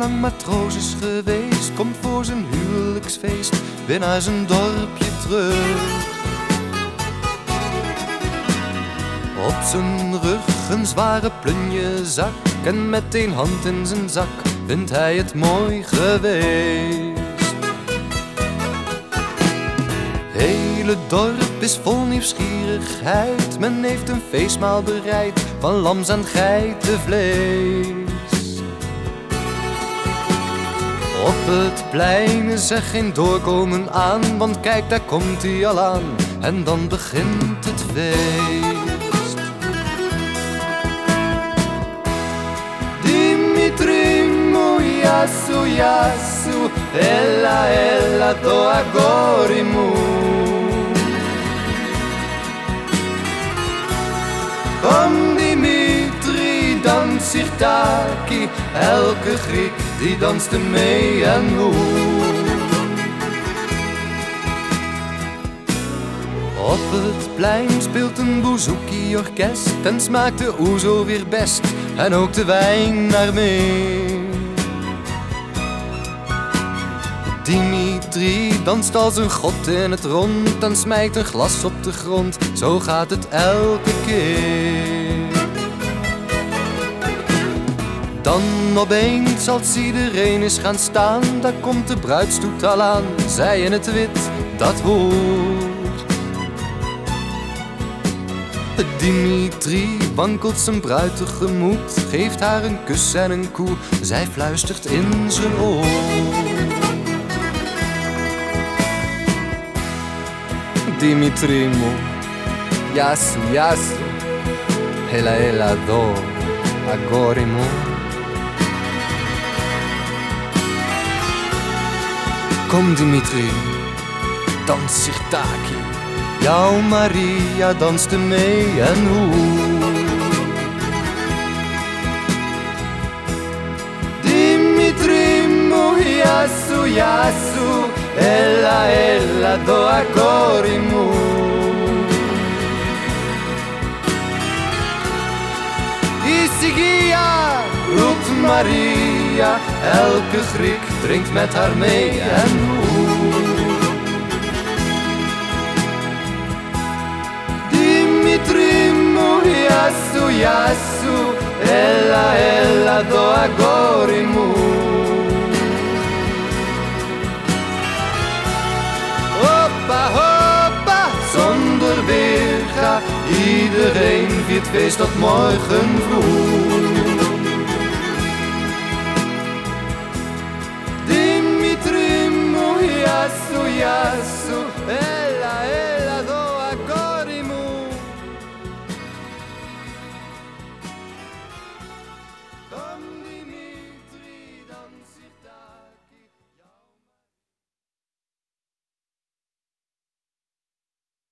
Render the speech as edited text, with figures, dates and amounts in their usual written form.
lang matroos is geweest, komt voor zijn huwelijksfeest weer naar zijn dorpje terug. Op zijn rug een zware plunjezak en met één hand in zijn zak vindt hij het mooi geweest. Hele dorp is vol nieuwsgierigheid, men heeft een feestmaal bereid van lams- en geitenvlees. Op het plein is er geen doorkomen aan, want kijk, daar komt hij al aan en dan begint het feest. Dimitri yasu yasu, ella ella to agorimu. Kom Dimitri, dans Sirtaki, elke Griek die danste mee en hoe. Op het plein speelt een bouzouki-orkest en smaakt de ouzo weer best en ook de wijn naar mee. Dimitri danst als een god in het rond en smijt een glas op de grond, zo gaat het elke keer. Dan opeens als iedereen is gaan staan, daar komt de bruidstoet al aan, zij in het wit, dat hoort. Dimitri wankelt zijn bruid tegemoet, geeft haar een kus en een koe, zij fluistert in zijn oor. Dimitri mo, yasu yasu, ella ella do, agorimo. Kom Dimitri, dans Sirtaki, jouw Maria danste mee en hoe. Dimitri mo, yasu yasu, ella ella do agorimu. Isigia, roept Maria, elke Griek drinkt met haar mee en hoe. Dimitri mo, yasu yasu, ella ella do agorimu. Hoppa, hoppa, zonder weerga, iedereen viert feest tot morgen vroeg. Dimitri mo, yasu yasu,